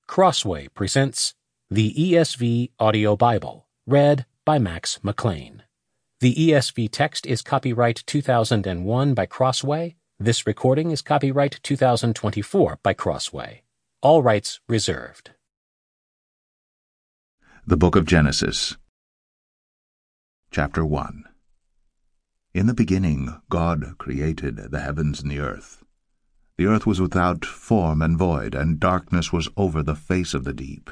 Crossway presents the ESV Audio Bible, read by Max McLean. The ESV text is copyright 2001 by Crossway. This recording is copyright 2024 by Crossway. All rights reserved. The Book of Genesis, Chapter 1. In the beginning God created the heavens and the earth. The earth was without form and void, and darkness was over the face of the deep.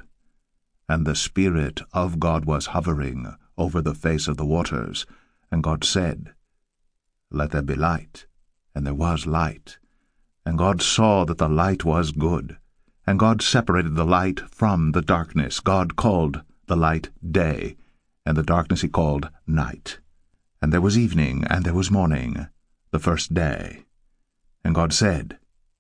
And the Spirit of God was hovering over the face of the waters. And God said, "Let there be light." And there was light. And God saw that the light was good. And God separated the light from the darkness. God called the light day, and the darkness he called night. And there was evening, and there was morning, the first day. And God said,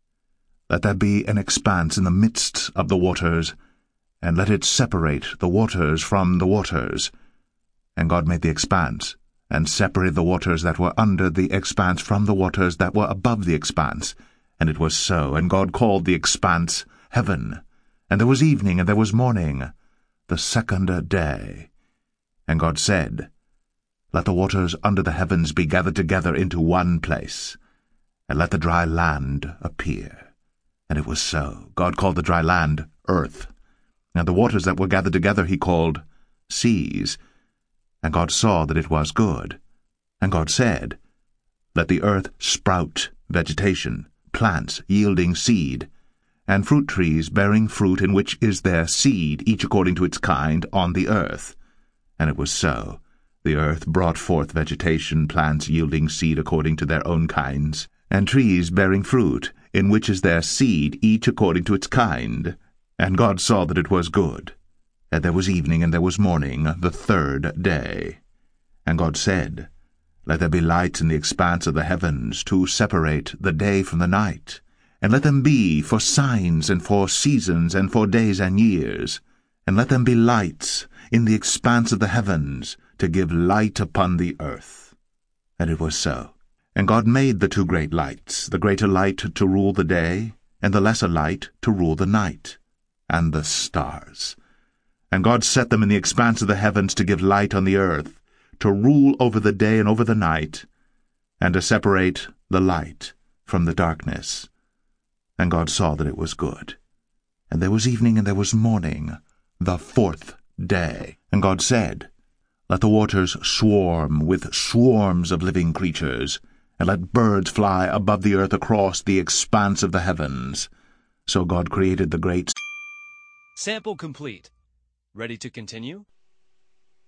"Let there be an expanse in the midst of the waters, and let it separate the waters from the waters." And God made the expanse, and separated the waters that were under the expanse from the waters that were above the expanse. And it was so. And God called the expanse heaven. And there was evening, and there was morning, the second day. And God said, "Let the waters under the heavens be gathered together into one place, and let the dry land appear." And it was so. God called the dry land earth, and the waters that were gathered together he called seas. And God saw that it was good. And God said, "Let the earth sprout vegetation, plants yielding seed, and fruit trees bearing fruit in which is their seed, each according to its kind, on the earth." And it was so. The earth brought forth vegetation, plants yielding seed according to their own kinds, and trees bearing fruit, in which is their seed, each according to its kind. And God saw that it was good. And there was evening, and there was morning, the third day. And God said, "Let there be lights in the expanse of the heavens, to separate the day from the night, and let them be for signs, and for seasons, and for days and years. And let them be lights in the expanse of the heavens, to give light upon the earth." And it was so. And God made the two great lights, the greater light to rule the day, and the lesser light to rule the night, and the stars. And God set them in the expanse of the heavens to give light on the earth, to rule over the day and over the night, and to separate the light from the darkness. And God saw that it was good. And there was evening, and there was morning, the fourth day. And God said, "Let the waters swarm with swarms of living creatures, and let birds fly above the earth across the expanse of the heavens." So God created the great... Sample complete. Ready to continue?